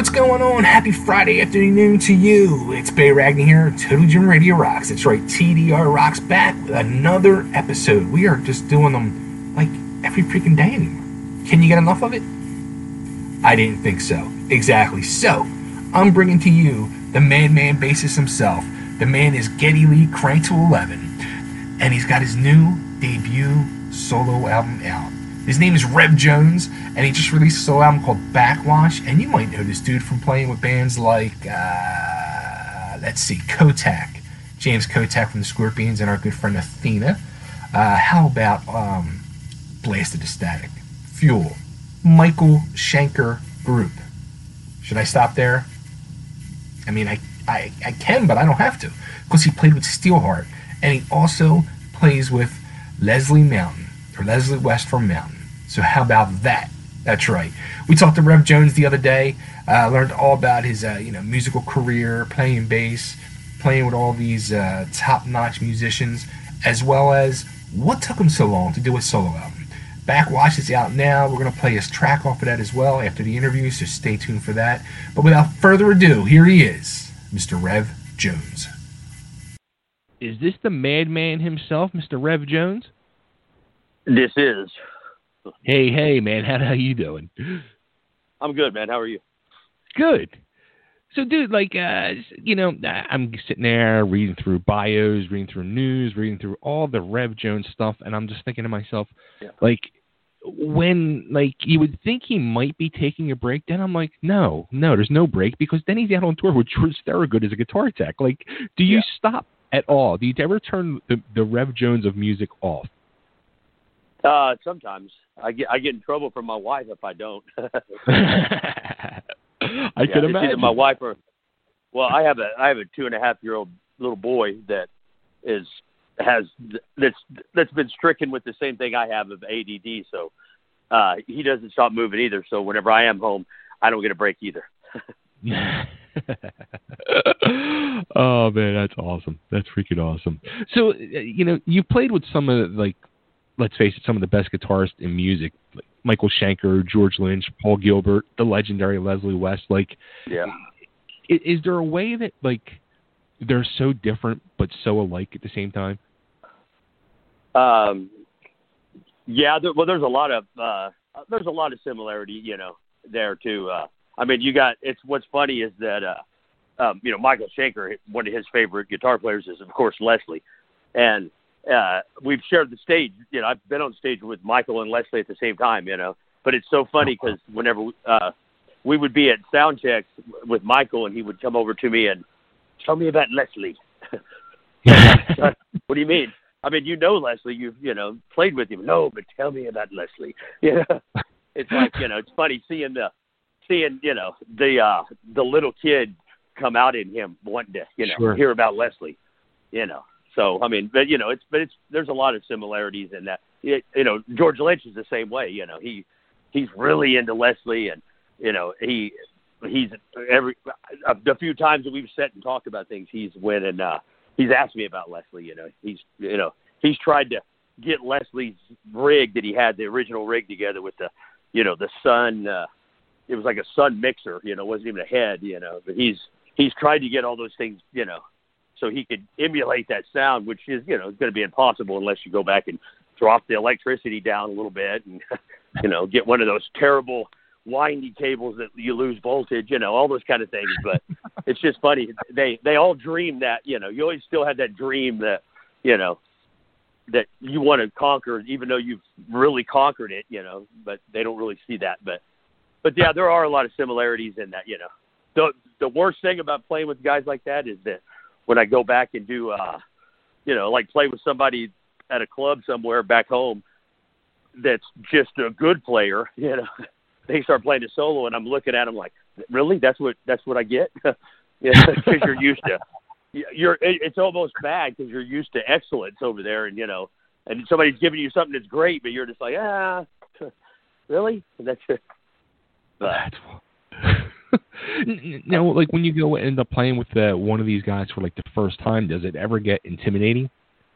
What's going on? Happy Friday afternoon to you. It's Bay Ragnar here. Total Gym Radio Rocks. That's right, TDR Rocks back with another episode. We are just doing them like every freaking day anymore. Can you get enough of it? I didn't think so. Exactly. So, I'm bringing to you the Madman Bassist himself. The man is Geddy Lee Crank to 11. And he's got his new debut solo album out. His name is Rev Jones, and he just released a solo album called Backwash. And you might know this dude from playing with bands like, Kotak. James Kotak from the Scorpions and our good friend Athena. How about Blasted to Static, Fuel, Michael Schenker Group. Should I stop there? I mean, I can, but I don't have to, because he played with Steelheart, and he also plays with Leslie Mountain, or Leslie West from Mountain. So how about that? That's right. We talked to Rev Jones the other day, learned all about his musical career, playing bass, playing with all these top-notch musicians, as well as what took him so long to do a solo album. Backwash is out now. We're going to play his track off of that as well after the interview, so stay tuned for that. But without further ado, here he is, Mr. Rev Jones. Is this the madman himself, Mr. Rev Jones? This is. Hey, man, how you doing? I'm good, man. How are you? Good. So, dude, I'm sitting there reading through bios, reading through news, reading through all the Rev Jones stuff, and I'm just thinking to myself, when you would think he might be taking a break, then I'm like, no, there's no break, because then he's out on tour with George Thorogood as a guitar tech. Do you stop at all? Do you ever turn the Rev Jones of music off? Sometimes I get in trouble from my wife if I don't. I can imagine. Either my wife or, I have a 2.5-year-old little boy that's been stricken with the same thing I have of ADD. So he doesn't stop moving either. So whenever I am home, I don't get a break either. Oh man, that's awesome. That's freaking awesome. So you played with some of let's face it, some of the best guitarists in music, like Michael Schenker, George Lynch, Paul Gilbert, the legendary Leslie West. Is there a way that they're so different but so alike at the same time? There's a lot of similarity, there too. What's funny is that Michael Schenker, one of his favorite guitar players is of course Leslie, and we've shared the stage. I've been on stage with Michael and Leslie at the same time. But it's so funny because whenever we would be at sound checks with Michael, and he would come over to me and tell me about Leslie. What do you mean? I mean, Leslie, you've played with him. No, but tell me about Leslie. It's it's funny seeing the little kid come out in him wanting to hear about Leslie. So I mean, but there's a lot of similarities in that. George Lynch is the same way. He's really into Leslie, and he's a few times that we've sat and talked about things, he's went and he's asked me about Leslie. He's tried to get Leslie's rig that he had, the original rig, together with the Sun. It was like a Sun mixer. It wasn't even a head. But he's tried to get all those things. So he could emulate that sound, which is, going to be impossible unless you go back and drop the electricity down a little bit and, get one of those terrible windy cables that you lose voltage, all those kind of things. But it's just funny. They all dream that, you always still have that dream that, that you want to conquer, even though you've really conquered it, but they don't really see that. But yeah, there are a lot of similarities in that, The worst thing about playing with guys like that is that when I go back and do, play with somebody at a club somewhere back home that's just a good player, they start playing a solo, and I'm looking at them like, really? That's what I get? Because you're used to, it's almost bad because you're used to excellence over there, and and somebody's giving you something that's great, but you're just like, really? That's it. Now, when you go end up playing with one of these guys for the first time, does it ever get intimidating?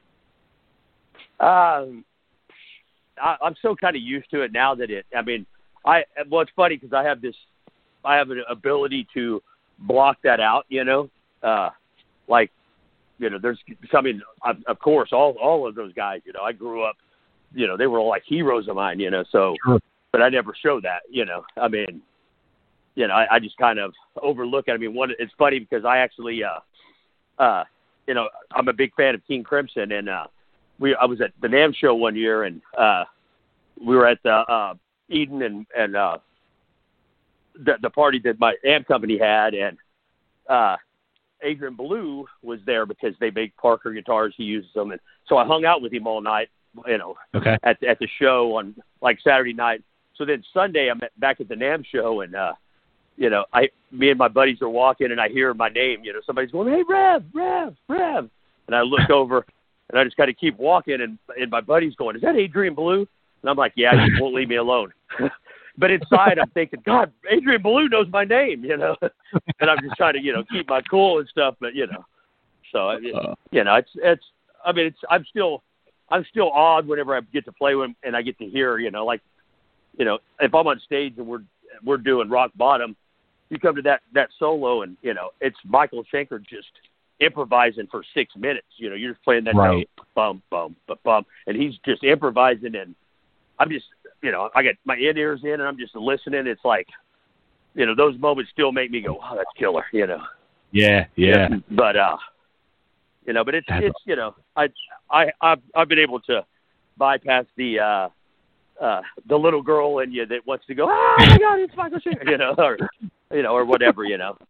I'm so kind of used to it now that it's funny because I have this an ability to block that out, like, there's, I mean, of course, all of those guys, I grew up, they were all like heroes of mine, so, sure. But I never show that, I mean, I just kind of overlook it. I mean, it's funny because I actually, I'm a big fan of King Crimson, and I was at the NAMM show one year, and we were at the Eden and the party that my amp company had, and Adrian Ballou was there because they make Parker guitars. He uses them, and so I hung out with him all night, okay, at the show on like Saturday night. So then Sunday I'm back at the NAMM show, and me and my buddies are walking, and I hear my name. Somebody's going, "Hey, Rev, Rev, Rev," and I look over, and I just kind of keep walking, and my buddy's going, "Is that Adrian Ballou?" And I'm like, "Yeah, he won't leave me alone." But inside, I'm thinking, God, Adrian Ballou knows my name, and I'm just trying to, keep my cool and stuff. But so it's. I mean, I'm still awed whenever I get to play with him and I get to hear, like, if I'm on stage and we're doing Rock Bottom, you come to that solo and it's Michael Schenker just improvising for 6 minutes. You're just playing that right. note, bum, bum, bum, bum, and he's just improvising, and I'm just, I got my ears in and I'm just listening. It's like, those moments still make me go, "Oh, that's killer," Yeah. But but it's I've been able to bypass the little girl in you that wants to go, "Oh my God, it's Michael Schenker," or whatever,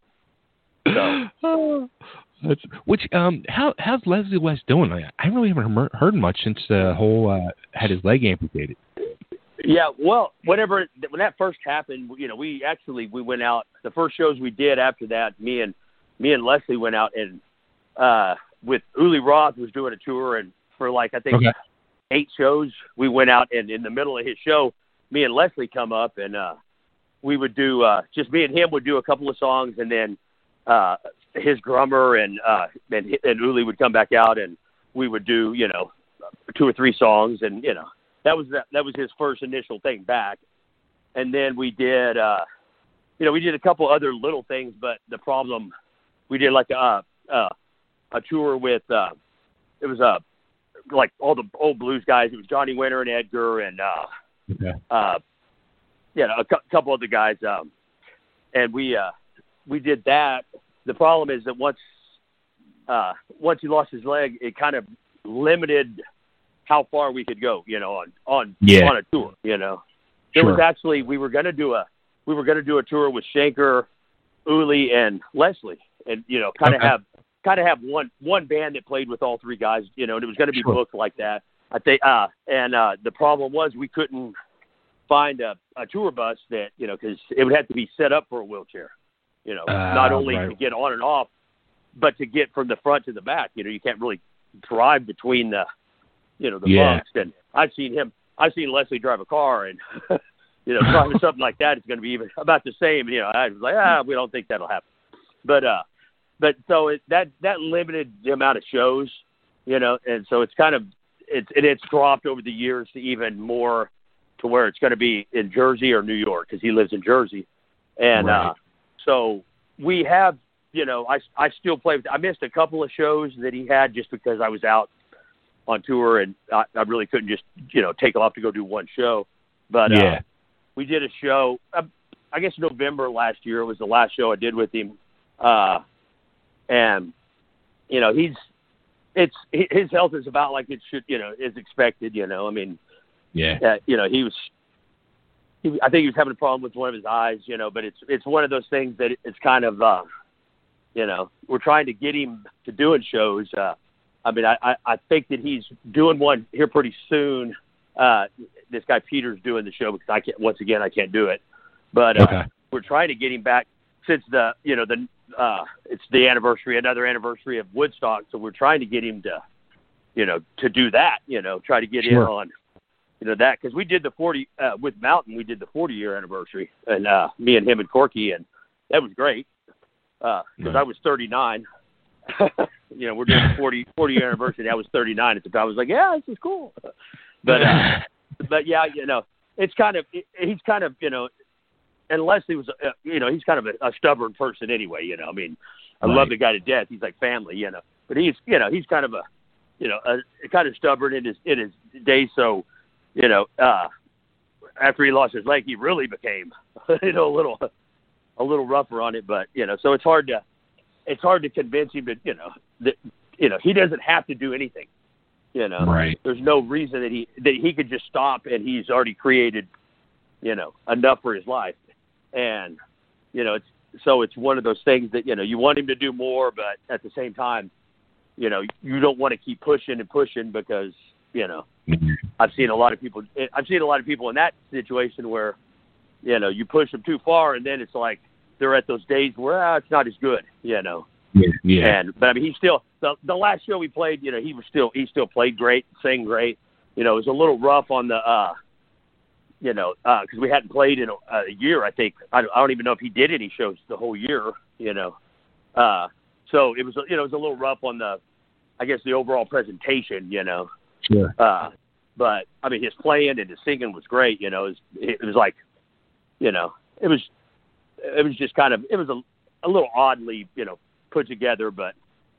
So. How's Leslie West doing? I really haven't heard much since the whole had his leg amputated. Yeah, well, when that first happened, we went out. The first shows we did after that, me and Leslie went out, and with Uli Roth was doing a tour, and for like I think 8 shows, we went out, and in the middle of his show, me and Leslie come up, and we would do just me and him would do a couple of songs, and then his drummer and Uli would come back out, and we would do 2 or 3 songs, and that was his first initial thing back, and then we did we did a couple other little things, but the problem we did like a tour with it was like all the old blues guys. It was Johnny Winter and Edgar and a couple other guys, and we did that. The problem is that once he lost his leg, it kind of limited how far we could go, on a tour. There was actually we were gonna do a tour with Schenker, Uli, and Leslie, and kind of have one band that played with all 3 guys, and it was going to be booked like that. I think, and the problem was we couldn't find a tour bus that because it would have to be set up for a wheelchair, not only to get on and off, but to get from the front to the back. You can't really drive between the bunks. And I've seen Leslie drive a car, and driving something like that is going to be even about the same. I was like, we don't think that'll happen. But so that limited the amount of shows, and so it's kind of it's dropped over the years to even more to where it's going to be in Jersey or New York because he lives in Jersey, and so we have I still play. I missed a couple of shows that he had just because I was out on tour and I really couldn't just take off to go do one show, but we did a show. I guess November last year was the last show I did with him. And his health is about like it should, is expected. I mean, I think he was having a problem with one of his eyes. But it's one of those things that it's kind of, we're trying to get him to doing shows. I mean, I think that he's doing one here pretty soon. This guy Peter's doing the show because I can't do it. But we're trying to get him back since it's another anniversary of Woodstock. So we're trying to get him to do that, try to get in on, that. Cause we did the 40, with Mountain, we did the 40-year anniversary and, me and him and Corky, and that was great. Cause I was 39, we're doing the 40-year anniversary. And I was 39 at the time. I was like, yeah, this is cool. But yeah, it's kind of, he's kind of, and Leslie was, he's kind of a stubborn person anyway. I mean, I love the guy to death. He's like family, but he's kind of kind of stubborn in his days. So, after he lost his leg, he really became, a little rougher on it. But so it's hard to convince him that he doesn't have to do anything. Right. There's no reason that he could just stop, and he's already created, enough for his life. And it's one of those things that you want him to do more, but at the same time, you don't want to keep pushing and pushing because I've seen a lot of people in that situation where you push them too far, and then it's like they're at those days where it's not as good. Yeah. But I mean, he still the last show we played, he still played great, sang great. It was a little rough on the because we hadn't played in a year. I think I don't even know if he did any shows the whole year. So it was a little rough on the overall presentation. Sure. But I mean, his playing and his singing was great. It was like, it was just kind of, it was a little oddly, put together, but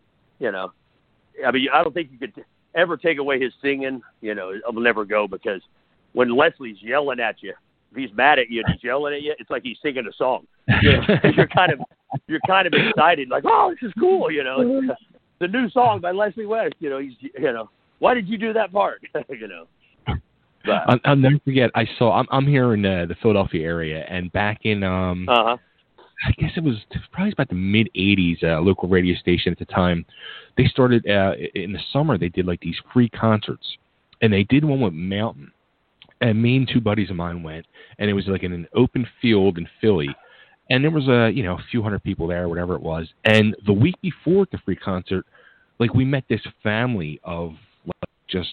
I mean, I don't think you could ever take away his singing. It'll never go, because when Leslie's yelling at you, if he's mad at you and he's yelling at you, it's like he's singing a song. You're kind of excited, like, oh, this is cool. It's the new song by Leslie West. Why did you do that part? But I'll never forget. I'm here in the Philadelphia area, and back in I guess it was probably about the mid '80s, local radio station at the time, they started in the summer. They did like these free concerts, and they did one with Mountain. And me and two buddies of mine went, and it was like in an open field in Philly, and there was a few hundred people there, whatever it was. And the week before the free concert, like, we met this family of just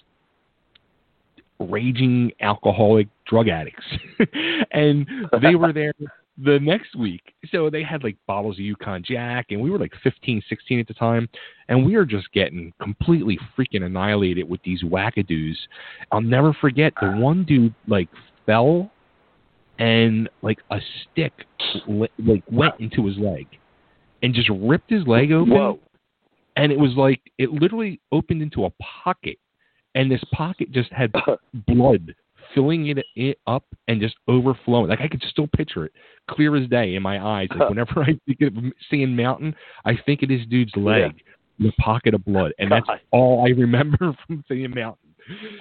raging alcoholic drug addicts, and they were there the next week. So they had like bottles of Yukon Jack, and we were like 15, 16 at the time, and we were just getting completely freaking annihilated with these wackadoos. I'll never forget, the one dude like fell, and like a stick like went into his leg and just ripped his leg open. Whoa. And it was like, it literally opened into a pocket, and this pocket just had blood filling it up and just overflowing. Like, I could still picture it clear as day in my eyes. Like, whenever I think of seeing Mountain, I think of this dude's leg, the pocket of blood, and that's all I remember from seeing Mountain.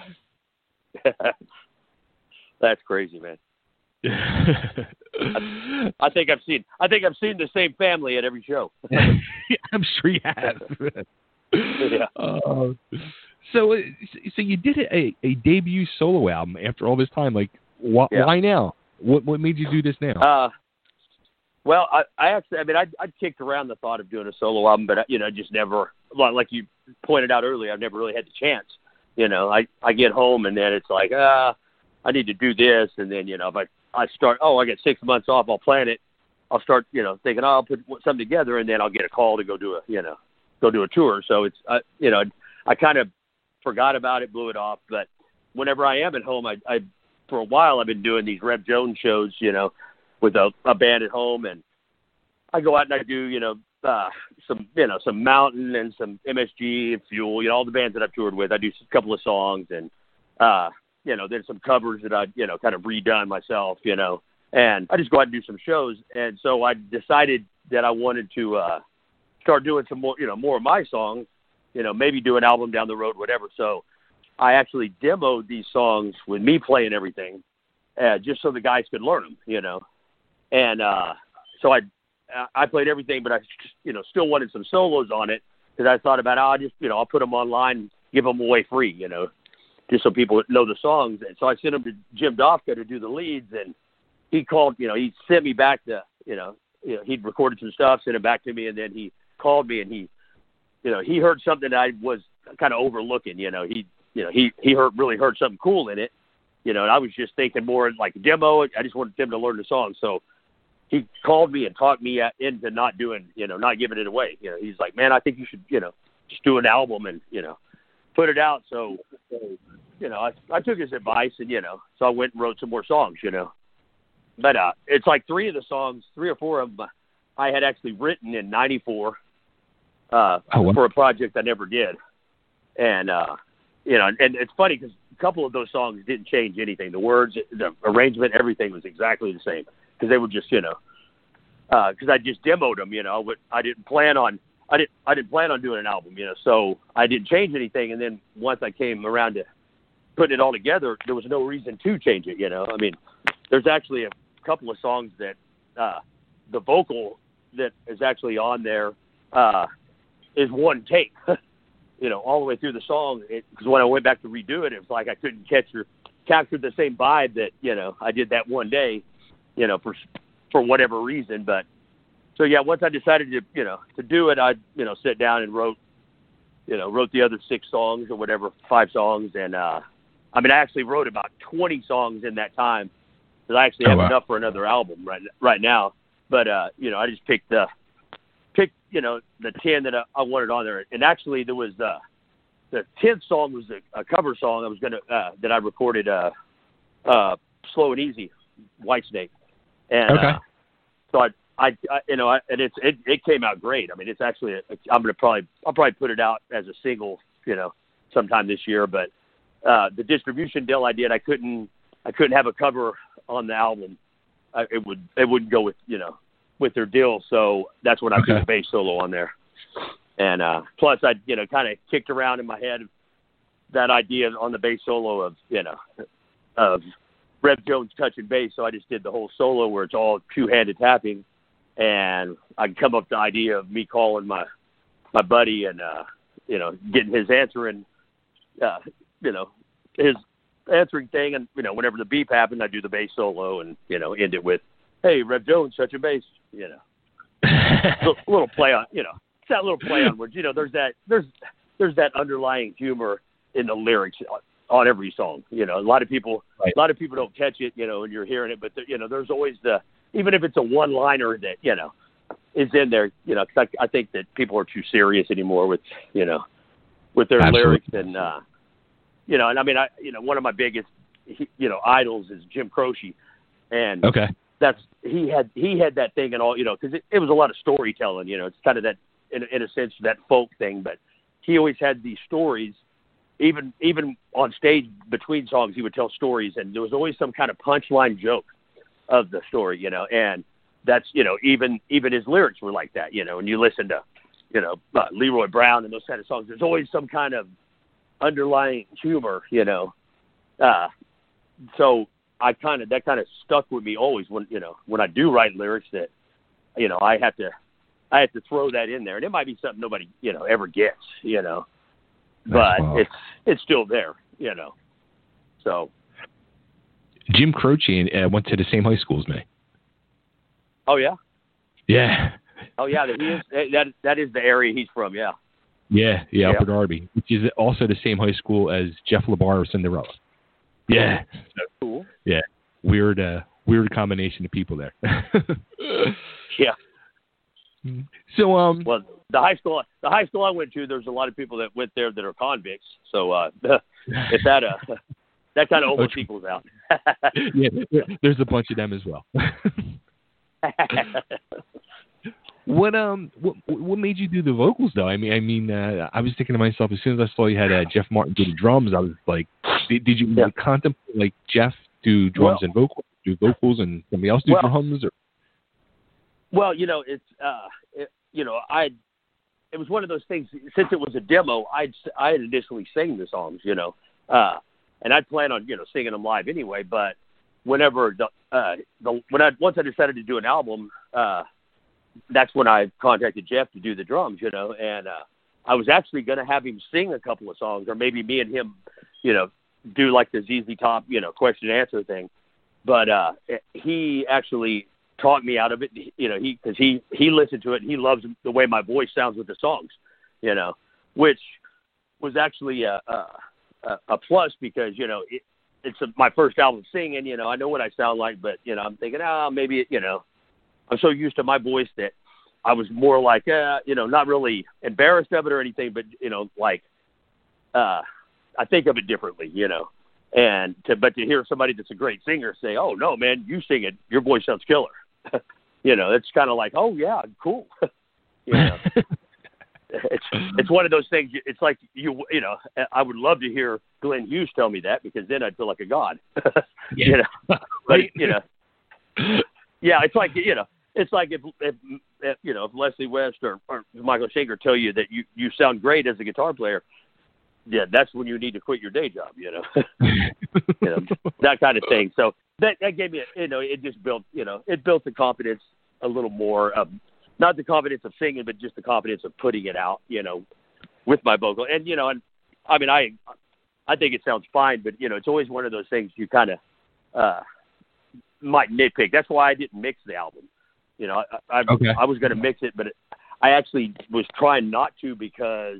That's crazy, man. I think I've seen the same family at every show. I'm sure you have. Yeah. So you did a debut solo album after all this time. Like, why now? What made you do this now? Well, I kicked around the thought of doing a solo album, but just never, like you pointed out earlier, I've never really had the chance. I get home, and then it's like, I need to do this, and then if I start, I get 6 months off, I'll plan it. I'll start, thinking, I'll put something together, and then I'll get a call to go do a tour. So it's, I kind of forgot about it, blew it off. But whenever I am at home, I for a while I've been doing these Rev Jones shows, with a band at home, and I go out and I do, some Mountain and some MSG and Fuel, all the bands that I've toured with. I do a couple of songs, and then some covers that I, kind of redone myself, and I just go out and do some shows. And so I decided that I wanted to start doing some more, more of my songs, maybe do an album down the road, whatever. So I actually demoed these songs with me playing everything, just so the guys could learn them, And so I played everything, but I, still wanted some solos on it, because I thought about, I'll put them online, give them away free, just so people know the songs. And so I sent them to Jim Dofka to do the leads, and he called, he sent me back the, he'd recorded some stuff, sent it back to me, and then he called me, and he heard something that I was kind of overlooking. He really heard something cool in it. And I was just thinking more like a demo. I just wanted them to learn the song. So he called me and talked me into not doing, not giving it away. He's like, man, I think you should, just do an album and, put it out. So, I took his advice, and, so I went and wrote some more songs, But it's like three or four of them I had actually written in '94 for a project I never did. And, and it's funny because a couple of those songs didn't change anything. The words, the arrangement, everything was exactly the same because they were just, because I just demoed them, I didn't plan on doing an album, so I didn't change anything. And then once I came around to putting it all together, there was no reason to change it, I mean, there's actually a couple of songs that the vocal that is actually on there is one take, all the way through the song. Because when I went back to redo it, it was like I couldn't capture the same vibe that, I did that one day, for whatever reason. But so, yeah, once I decided to do it, I, sit down and wrote the other 6 songs or whatever, 5 songs. And, I actually wrote about 20 songs in that time because I actually have enough for another album right now. But, I just picked the 10 that I wanted on there. And actually there was the 10th song was a cover song I was going to, that I recorded, Slow and Easy, Whitesnake. And, so it came out great. I mean, it's actually, I'll probably put it out as a single, sometime this year, but, the distribution deal I did, I couldn't have a cover on the album. It wouldn't go with their deal. So that's when I put the bass solo on there. And, plus I, kind of kicked around in my head that idea on the bass solo of Rev Jones touching bass. So I just did the whole solo where it's all 2-handed tapping. And I come up with the idea of me calling my buddy and, getting his answering, his answering thing. And, whenever the beep happened, I do the bass solo and, end it with, "Hey, Rev Jones, touching bass," a little play on, it's that little play on words. There's that underlying humor in the lyrics on every song. A lot of people don't catch it, when you're hearing it, but there's always even if it's a one-liner that, is in there, 'cause I think that people are too serious anymore with their Absolutely. lyrics. And, and I mean, one of my biggest, idols is Jim Croce. And he had that thing and all, cause it was a lot of storytelling, it's kind of that, in a sense, that folk thing, but he always had these stories, even on stage between songs, he would tell stories, and there was always some kind of punchline joke of the story, and that's, even his lyrics were like that, and you listen to, Leroy Brown and those kind of songs, there's always some kind of underlying humor, so that kind of stuck with me always when I do write lyrics that, I have to throw that in there, and it might be something nobody, ever gets, but it's still there, so. Jim Croce went to the same high school as me. Oh yeah. Yeah. Oh yeah, that is the area he's from. Yeah. Yeah, Upper Darby, which is also the same high school as Jeff LaBar of Cinderella. Yeah. Cool. Yeah. Weird combination of people there. Yeah. So well, the high school I went to, there's a lot of people that went there that are convicts. So if that kind of almost equals out. Yeah, there's a bunch of them as well. What made you do the vocals though? I mean, I was thinking to myself as soon as I saw you had Jeff Martin do the drums, I was like, did you contemplate like Jeff do drums and vocals, and somebody else do drums? Or? Well, it's it was one of those things. Since it was a demo, I had initially sang the songs, and I'd plan on singing them live anyway. But whenever once I decided to do an album, that's when I contacted Jeff to do the drums, and I was actually going to have him sing a couple of songs, or maybe me and him, do like the ZZ Top, question and answer thing. But he actually talked me out of it, because he listened to it and he loves the way my voice sounds with the songs, which was actually a plus because, it's my first album singing, I know what I sound like, but, I'm thinking, maybe, I'm so used to my voice that I was more like, not really embarrassed of it or anything, but, I think of it differently, But to hear somebody that's a great singer say, "Oh no, man, you sing it. Your voice sounds killer." It's kind of like, "Oh yeah, cool." It's one of those things. It's like I would love to hear Glenn Hughes tell me that, because then I'd feel like a god. Yeah. But yeah, it's like if Leslie West or Michael Schenker tell you that you sound great as a guitar player, yeah, that's when you need to quit your day job. That kind of thing. So that gave me it just built it built the confidence a little more. Not the confidence of singing, but just the confidence of putting it out, with my vocal. And, and I mean, I think it sounds fine, but, it's always one of those things you kind of might nitpick. That's why I didn't mix the album. I was going to mix it, but I actually was trying not to, because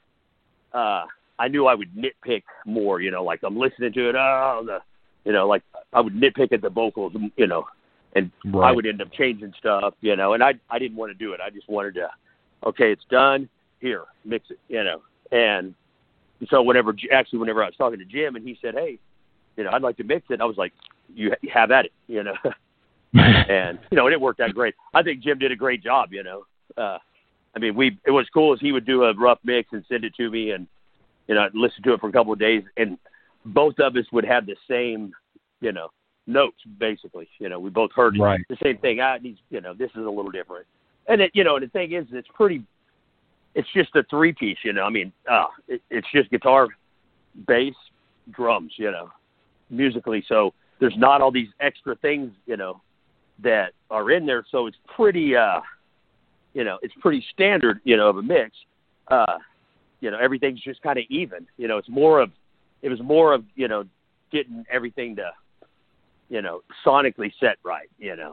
I knew I would nitpick more, like I'm listening to it. Like I would nitpick at the vocals, and right. I would end up changing stuff, and I didn't want to do it. I just wanted to, okay, it's done, here, mix it, And so whenever I was talking to Jim and he said, hey, I'd like to mix it, I was like, you have at it, And, it worked out great. I think Jim did a great job, I mean, it was cool as he would do a rough mix and send it to me, and, I'd listen to it for a couple of days, and both of us would have the same, notes, basically. We both heard right. the same thing. This is a little different. And the thing is, it's just a 3-piece, I mean, it's just guitar, bass, drums, musically. So there's not all these extra things, that are in there. So it's pretty, it's pretty standard, of a mix. Everything's just kind of even, it was more of, getting everything to, sonically set right,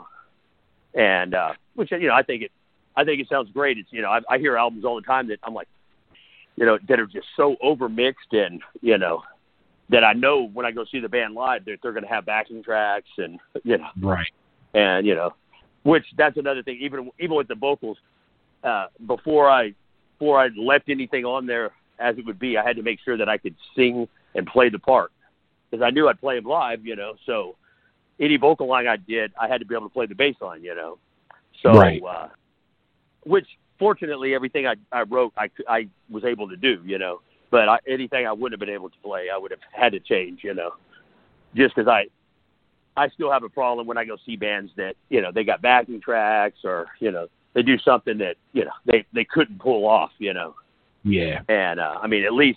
and which I think it sounds great. It's I hear albums all the time that I'm like, that are just so overmixed, and that I know when I go see the band live that they're going to have backing tracks, and right, and which that's another thing. Even with the vocals, before I left anything on there as it would be, I had to make sure that I could sing and play the part, because I knew I'd play them live, so. Any vocal line I did, I had to be able to play the bass line, So, right. Which fortunately, everything I wrote, I was able to do, But anything I wouldn't have been able to play, I would have had to change, Just because I still have a problem when I go see bands that they got backing tracks, or they do something that they couldn't pull off, Yeah. And at least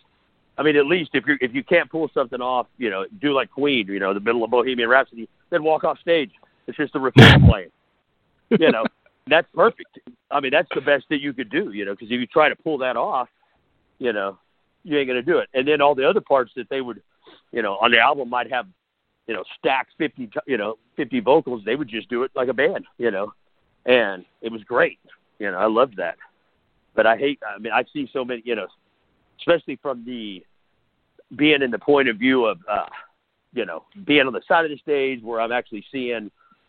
if you can't pull something off, do like Queen, the middle of Bohemian Rhapsody, then walk off stage. It's just the riff playing. That's perfect. I mean, that's the best that you could do, because if you try to pull that off, you ain't going to do it. And then all the other parts that they would, on the album might have, stacked 50 vocals. They would just do it like a band, and it was great. I loved that. But I see so many, especially from being in the point of view of, being on the side of the stage where I'm actually seeing,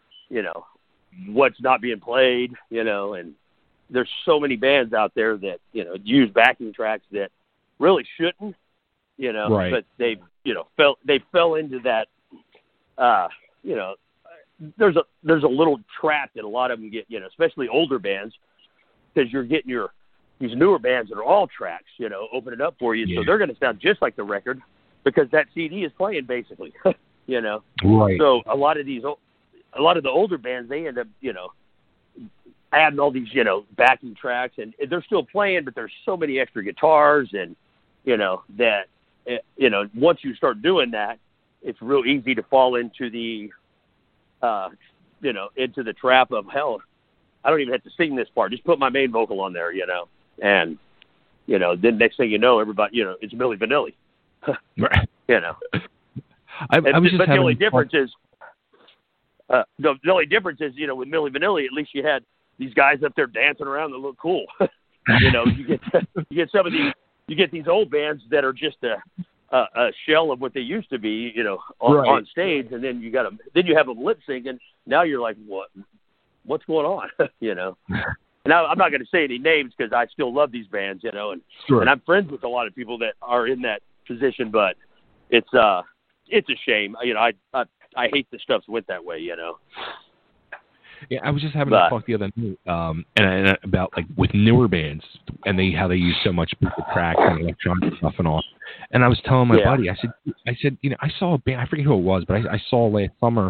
what's not being played, and there's so many bands out there that, use backing tracks that really shouldn't, right. But they fell into that, there's a little trap that a lot of them get, especially older bands, because you're getting these newer bands that are all tracks, opening up for you. Yeah. So they're going to sound just like the record, because that CD is playing basically, Right. So a lot of the older bands, they end up, adding all these, backing tracks, and they're still playing, but there's so many extra guitars, and, that, once you start doing that, it's real easy to fall into the, into the trap of, hell, I don't even have to sing this part. Just put my main vocal on there, and, then next thing you know, everybody, it's Milli Vanilli. Right. I was just but the only difference is, with Milli Vanilli, at least you had these guys up there dancing around that look cool. You get some of these, you get these old bands that are just a shell of what they used to be, on stage, and then you have them lip syncing. Now you're like, what's going on? And I'm not going to say any names because I still love these bands, and sure. And I'm friends with a lot of people that are in that position, but it's it's a shame. You know, I hate the stuff that went that way. You know. Yeah, I was just having a talk the other night, and about like with newer bands and how they use so much tracks and electronic stuff and all. And I was telling my buddy, I said, you know, I saw a band, I forget who it was, but I saw last summer,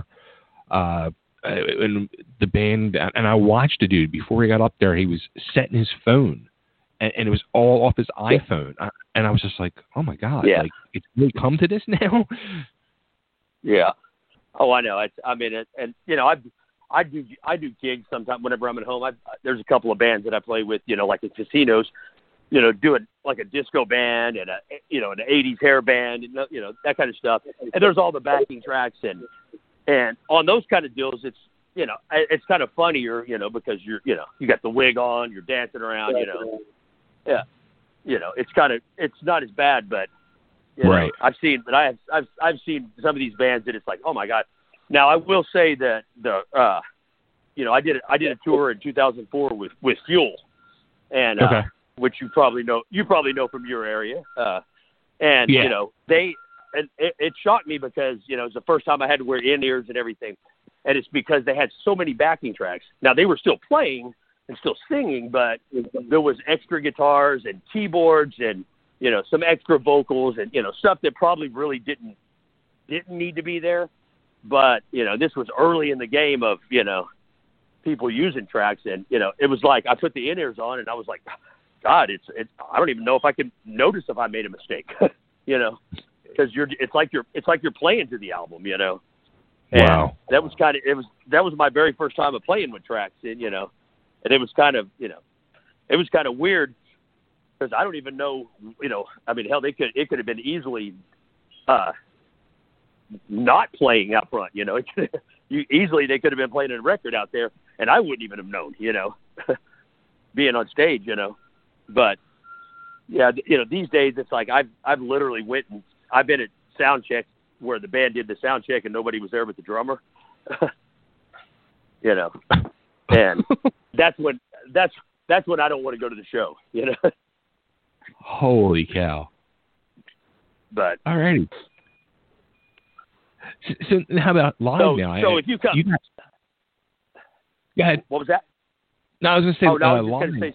in the band, and I watched a dude before he got up there. He was setting his phone, and it was all off his iPhone, and I was just like, oh my god, like it's really come to this now. Yeah. Oh, I know. And you know, I do gigs sometimes whenever I'm at home. There's a couple of bands that I play with, you know, like in casinos, you know, doing like a disco band and an 80s hair band and, you know, that kind of stuff. And there's all the backing tracks and on those kind of deals, it's, you know, it's kind of funnier, you know, because you got the wig on, you're dancing around, you know. Yeah. You know, it's not as bad, but you know, I've seen seen some of these bands that it's like, oh my God. Now I will say that you know, I did a tour in 2004 with Fuel, and which you probably know from your area, and you know it shocked me because you know it was the first time I had to wear in-ears and everything, and it's because they had so many backing tracks. Now they were still playing and still singing, but there was extra guitars and keyboards and you know some extra vocals and you know stuff that probably really didn't need to be there. But, you know, this was early in the game of, you know, people using tracks. And, you know, it was like I put the in-ears on and I was like, God, it's I don't even know if I can notice if I made a mistake, you know, because it's like you're playing to the album, you know. And wow. That was my very first time of playing with tracks, and, you know, and it was kind of, you know, it was kind of weird because I don't even know, you know, I mean, hell, it could have been easily, not playing out front, you know. Easily they could have been playing a record out there, and I wouldn't even have known, you know, being on stage, you know. But yeah, you know, these days it's like I've literally went and I've been at sound checks where the band did the sound check and nobody was there but the drummer, you know. And that's when I don't want to go to the show, you know. Holy cow! But alrighty. So how about live now? So if you come, go ahead. What was that? No, I was going to say live.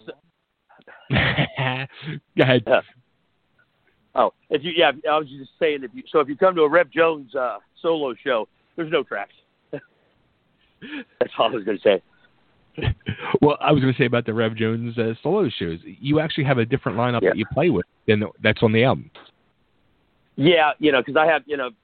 Go ahead. I was just saying if you come to a Rev Jones solo show, there's no tracks. That's all I was going to say. Well, I was going to say about the Rev Jones solo shows, you actually have a different lineup that you play with than that's on the album. Yeah, you know, because I have, you know,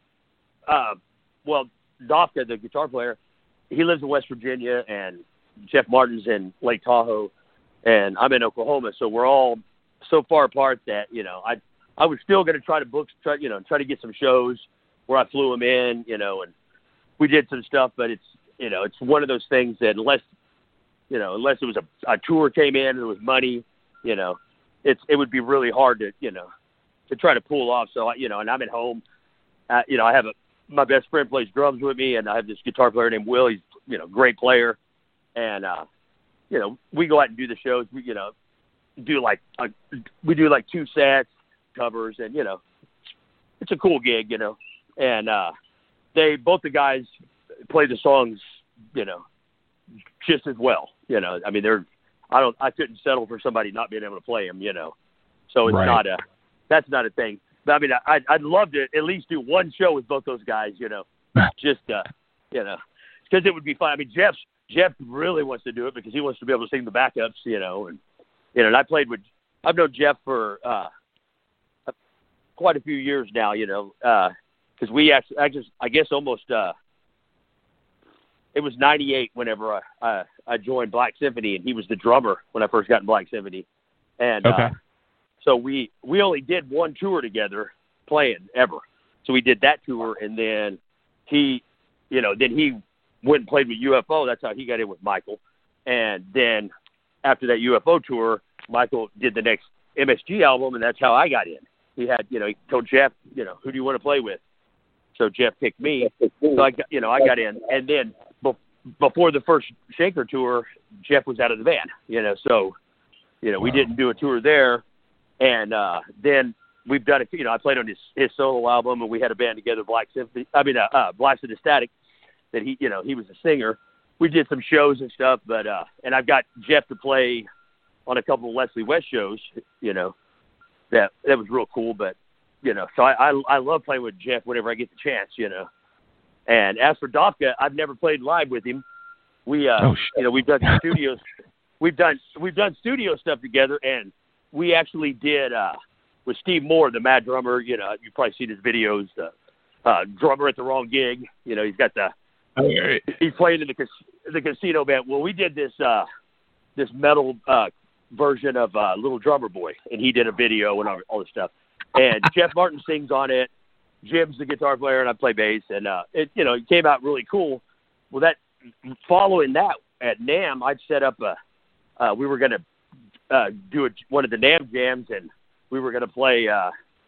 Dofka, the guitar player, he lives in West Virginia, and Jeff Martin's in Lake Tahoe, and I'm in Oklahoma, so we're all so far apart that, you know, I was still going to try to get some shows where I flew him in, you know, and we did some stuff, but it's, you know, it's one of those things that unless it was a tour came in and there was money, you know, it would be really hard to, you know, to try to pull off. So, you know, and I'm at home, you know, I have my best friend plays drums with me, and I have this guitar player named Will. He's, you know, great player. And, you know, we go out and do the shows. We, you know, do like 2 sets, covers, and, you know, it's a cool gig, you know. And both the guys play the songs, you know, just as well. You know, I mean, I couldn't settle for somebody not being able to play them, you know. So it's that's not a thing. But I mean, I'd love to at least do one show with both those guys, you know, just, you know, because it would be fun. I mean, Jeff really wants to do it because he wants to be able to sing the backups, you know, and I've known Jeff for quite a few years now, you know, because I guess almost, it was 98 whenever I joined Black Symphony, and he was the drummer when I first got in Black Symphony. And, so we only did one tour together playing ever. So we did that tour, and then he went and played with UFO. That's how he got in with Michael. And then after that UFO tour, Michael did the next MSG album, and that's how I got in. He told Jeff, you know, who do you want to play with? So Jeff picked me. So I got in. And then before the first Schenker tour, Jeff was out of the band, you know. So, you know, we didn't do a tour there. And then we've done it. I played on his solo album, and we had a band together, Blasted Ecstatic, that he was a singer. We did some shows and stuff, but and I've got Jeff to play on a couple of Leslie West shows. That was real cool. But so I love playing with Jeff whenever I get the chance. And as for Dofka, I've never played live with him. We've done studios. We've done studio stuff together, and we actually did with Steve Moore, the Mad Drummer. You've probably seen his videos. Drummer at the Wrong Gig. He's got he's playing in the casino band. Well, we did this metal version of Little Drummer Boy, and he did a video and all this stuff. And Jeff Martin sings on it. Jim's the guitar player, and I play bass. And it came out really cool. Well, following that at NAMM, I'd set up we were going to do one of the NAMM jams, and we were going to play we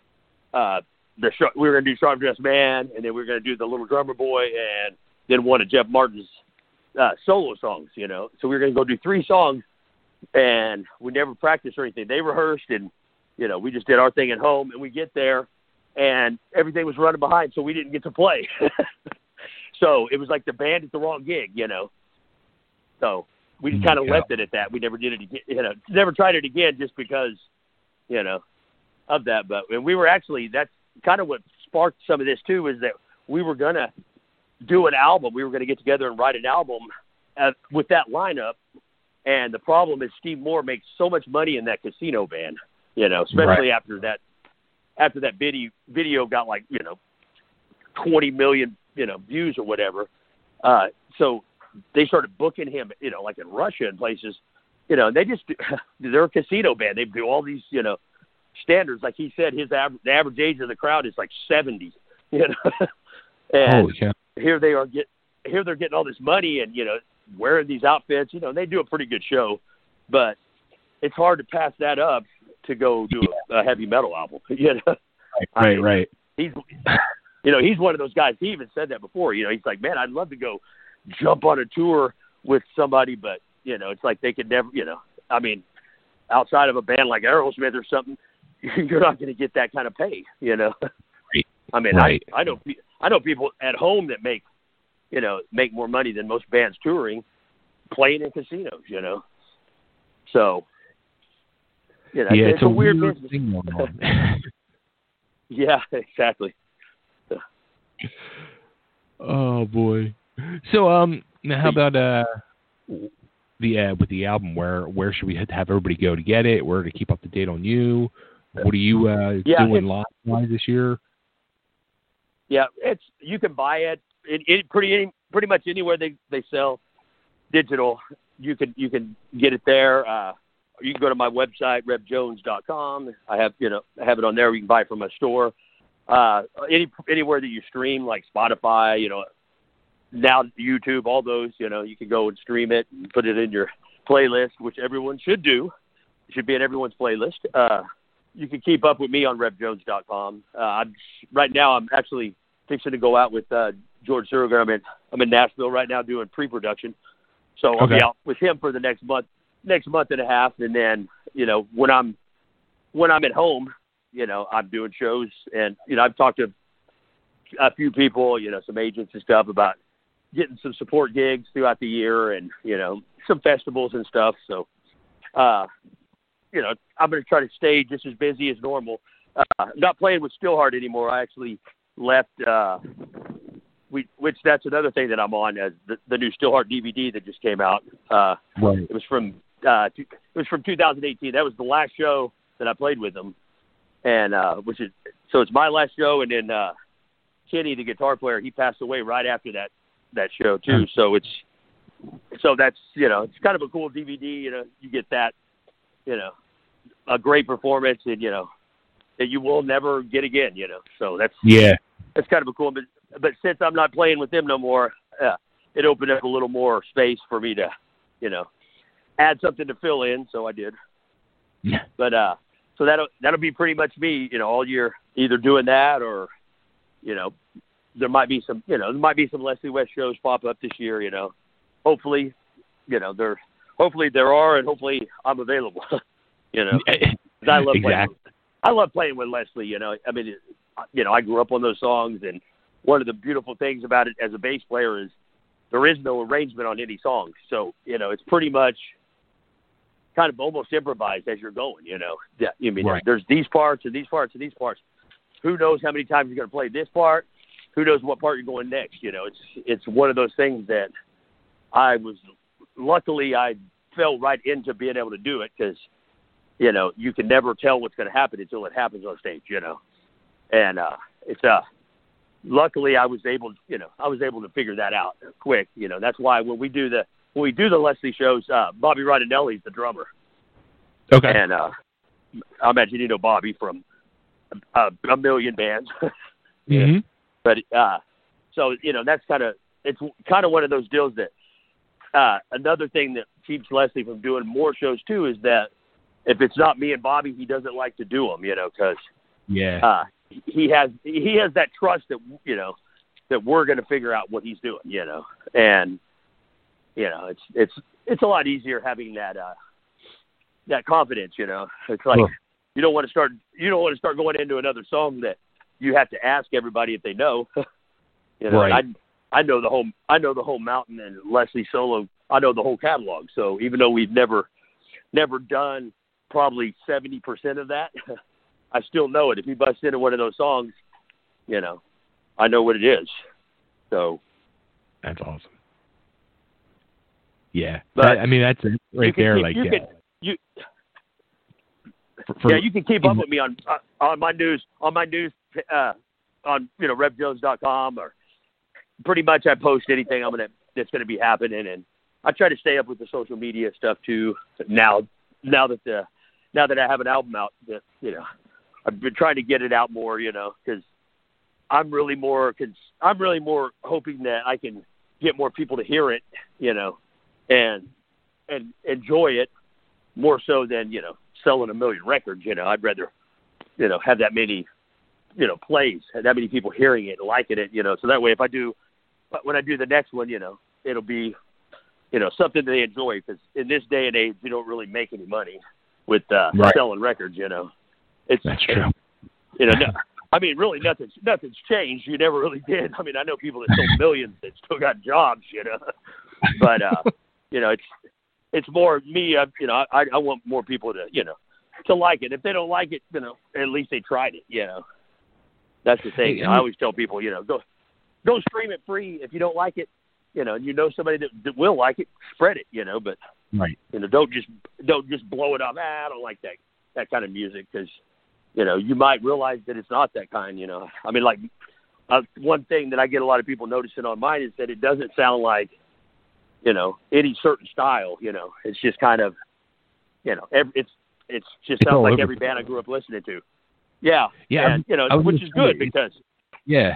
were going to do Sharp Dressed Man, and then we were going to do the Little Drummer Boy, and then one of Jeff Martin's solo songs. So we were going to go do 3 songs, and we never practiced or anything. They rehearsed, and we just did our thing at home, and we get there, and everything was running behind, so we didn't get to play. So it was like the band at the wrong gig, So we just kind of left it at that. We never did it again, never tried it again just because, of that. But and we were actually, that's kind of what sparked some of this too, is that we were going to do an album. We were going to get together and write an album with that lineup. And the problem is Steve Moore makes so much money in that casino band, especially after that video got like, 20 million, views or whatever. So they started booking him, like in Russia and places, and they're a casino band. They do all these, standards. Like he said, the average age of the crowd is like 70, and here they're getting all this money and, wearing these outfits, they do a pretty good show, but it's hard to pass that up to go do a heavy metal album, Right. He's one of those guys. He even said that before, he's like, man, I'd love to go jump on a tour with somebody, but, it's like they could never, outside of a band like Aerosmith or something, you're not going to get that kind of pay, Right. I know people at home that make more money than most bands touring, playing in casinos, So, it's a weird business. Thing going on. Yeah, exactly. Oh boy. So, now how about with the album? Where should we have everybody go to get it? Where to keep up to date on you? What are you doing live this year? Yeah, you can buy it. Pretty much anywhere they sell digital, you can get it there. You can go to my website, rebjones.com. I have it on there. You can buy it from a store. Anywhere that you stream, like Spotify, now YouTube, all those, you can go and stream it and put it in your playlist, which everyone should do. It should be in everyone's playlist. You can keep up with me on rebjones.com. Right now, I'm actually fixing to go out with George Thorogood. I'm in Nashville right now doing pre-production, so I'll be out with him for the next month and a half, and then when I'm at home, I'm doing shows, and I've talked to a few people, some agents and stuff about getting some support gigs throughout the year, and some festivals and stuff. So, I'm going to try to stay just as busy as normal. I'm not playing with Steelheart anymore. I actually left. Which that's another thing that I'm on, as the new Steelheart DVD that just came out. Right. It was from 2018. That was the last show that I played with them, and it's my last show. And then Kenny, the guitar player, he passed away right after that show too. So that's it's kind of a cool DVD. You get that, a great performance, and that you will never get again. So that's kind of a cool. But since I'm not playing with them no more, it opened up a little more space for me to, add something to fill in. So I did. Yeah. But so that'll be pretty much me, all year, either doing that or, there might be some Leslie West shows pop up this year. Hopefully, hopefully there are, and hopefully I'm available. 'Cause I love playing. I love playing with Leslie. You know, I mean, I grew up on those songs, and one of the beautiful things about it as a bass player is there is no arrangement on any song. So, it's pretty much kind of almost improvised as you're going, Yeah, right. There's these parts and these parts and these parts. Who knows how many times you're going to play this part? Who knows what part you're going next? It's one of those things that luckily I fell right into being able to do it because, you can never tell what's going to happen until it happens on stage, And it's luckily I was able to figure that out quick. That's why when we do the Leslie shows, Bobby Rodinelli's the drummer. Okay. And I imagine Bobby from a million bands. Mm-hmm. But so that's it's kind of one of those deals that another thing that keeps Leslie from doing more shows too is that if it's not me and Bobby, he doesn't like to do them, because he has that trust that that we're going to figure out what he's doing, and it's a lot easier having that confidence, It's like you don't want to start going into another song that you have to ask everybody if they know. Right. I know the whole Mountain and Leslie solo. I know the whole catalog. So even though we've never done probably 70% of that, I still know it. If you bust into one of those songs, I know what it is. So that's awesome. Yeah, but that's it right there. You can keep up with me on my news on RevJones.com, or pretty much I post anything that's gonna be happening, and I try to stay up with the social media stuff too. Now that I have an album out, that I've been trying to get it out more, because I'm really more hoping that I can get more people to hear it, and enjoy it more so than selling 1 million records. I'd rather have that many plays, have that many people hearing it and liking it, so that way when I do the next one, it'll be something they enjoy, because in this day and age you don't really make any money with selling records. That's true. No, I mean, really nothing's changed. You never really did. I mean, I know people that sold millions that still got jobs, but it's more me. I want more people to like it. If they don't like it, at least they tried it. That's the thing. I always tell people, go stream it free. If you don't like it, somebody that will like it, spread it. But right. Don't just blow it up. I don't like that kind of music, because you might realize that it's not that kind. I mean, like one thing that I get a lot of people noticing on mine is that it doesn't sound like any certain style. It's just kind of it's just sounds like every band I grew up listening to. Yeah. And, which is good because. Yeah.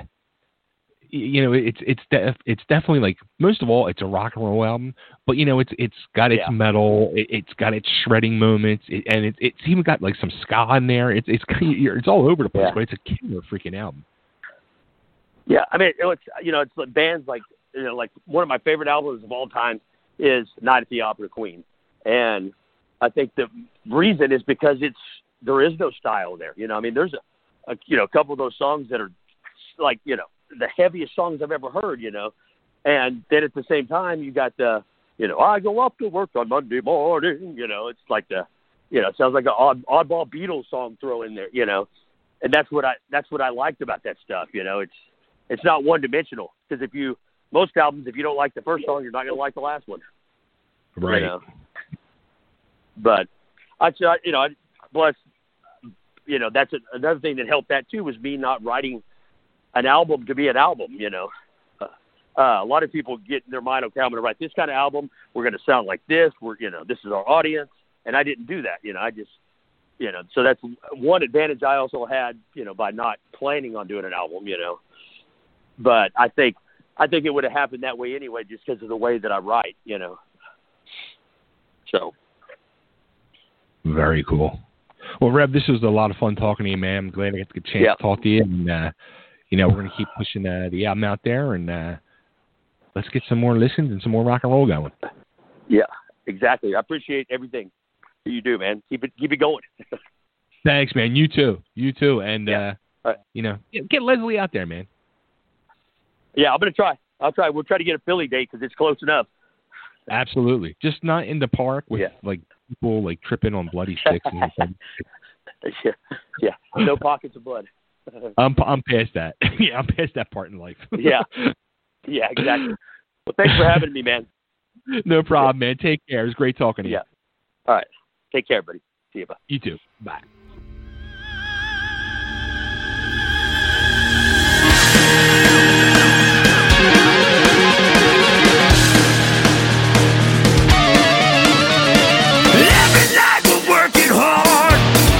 It's definitely, like, most of all, it's a rock and roll album, but it's got its metal, it's got its shredding moments, and it's even got like some ska in there. It's all over the place, but it's a killer freaking album. Yeah, I mean, it's like bands like like one of my favorite albums of all time is Night at the Opera Queen, and I think the reason is because there is no style there. I mean, there's a couple of those songs that are like the heaviest songs I've ever heard, and then at the same time you got the, I go up to work on Monday morning, it's like it sounds like an oddball Beatles song throw in there, and that's what I liked about that stuff, it's not one dimensional, because most albums, if you don't like the first song, you're not going to like the last one, right? But plus, that's another thing that helped that too, was me not writing an album to be an album. A lot of people get in their mind, okay, I'm going to write this kind of album. We're going to sound like this. This is our audience. And I didn't do that. I just, so that's one advantage I also had, by not planning on doing an album, but I think it would have happened that way anyway, just because of the way that I write, so. Very cool. Well, Rev, this was a lot of fun talking to you, man. I'm glad I got the chance to talk to you, and, we're going to keep pushing the album out there, and let's get some more listens and some more rock and roll going. Yeah, exactly. I appreciate everything that you do, man. Keep it going. Thanks, man. You too. And, right. Get Leslie out there, man. Yeah, I'm going to try. I'll try. We'll try to get a Philly date because it's close enough. Absolutely. Just not in the park with, people, tripping on bloody sticks. And yeah. No pockets of blood. I'm past that. Yeah, I'm past that part in life. Yeah, exactly. Well, thanks for having me, man. No problem, man. Take care. It was great talking to you. Yeah. All right. Take care, buddy. See you. Bye. You too. Bye. Every night we're working hard,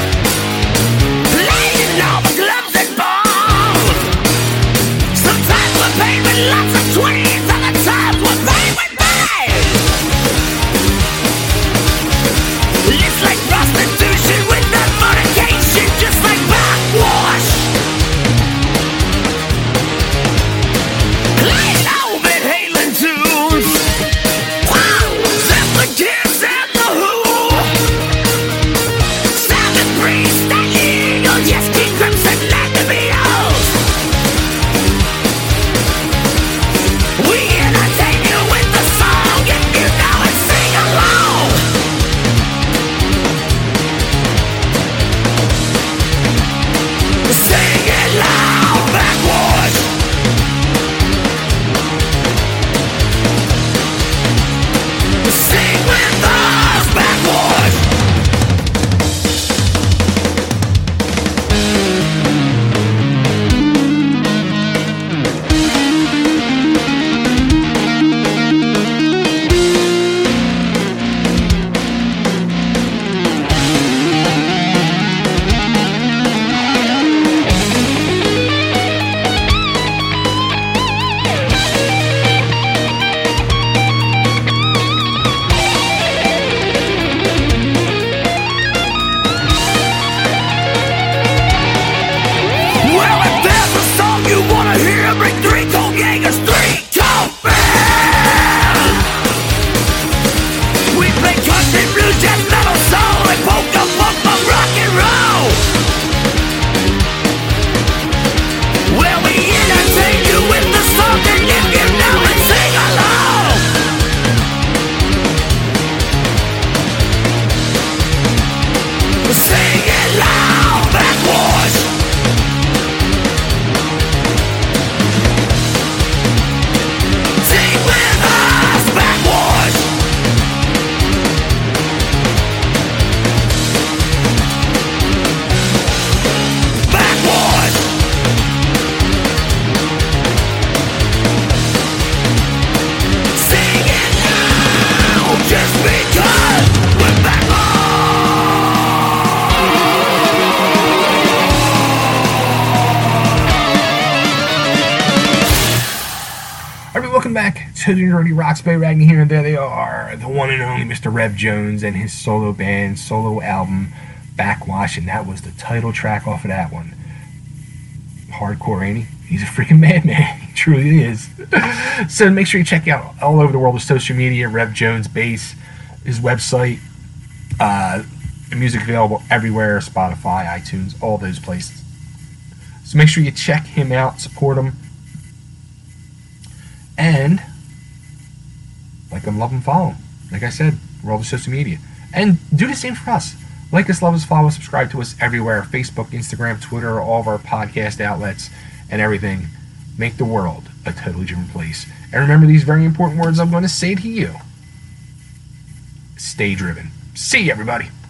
playing all the clubs and bars. Sometimes we're paid with lots of 20s, other times we're paid with bags. It's like prostitution with that fornication, just like backwash. Playing old Van Halen tunes. Wow, that's the Kids and the Who. Sounding Priest and Eagles, yes, King Crimson and the Beatles. We entertain you with the song, if you know it, sing along. Sing it loud, backwards. Sing with us, backwards. Well, if there's a song you wanna hear, bring 3 cold Jaegers, 3 cold bands. We play country, blues, jazz, metal, soul, and polka, funk, rock and roll. Well, we entertain you with the song, and if you know it, sing along. Sing it loud, backwards. Sing with us, backwards. Backwards. Sing it loud, just because we're backwards. All right, welcome back to the Dirty Rocks by Ragnar here, and there they are, the one and only Mr. Rev Jones and his solo band, solo album, Backwash, and that was the title track off of that one. Hardcore, ain't he? He's a freaking madman. He truly is. So make sure you check out all over the world of social media, Rev Jones Bass, his website, music available everywhere, Spotify, iTunes, all those places. So make sure you check him out, support him, and like him, love him, follow him. Like I said, we're all over social media. And do the same for us. Like us, love us, follow us, subscribe to us everywhere. Facebook, Instagram, Twitter, all of our podcast outlets and everything. Make the world a totally different place. And remember these very important words I'm going to say to you. Stay driven. See you, everybody.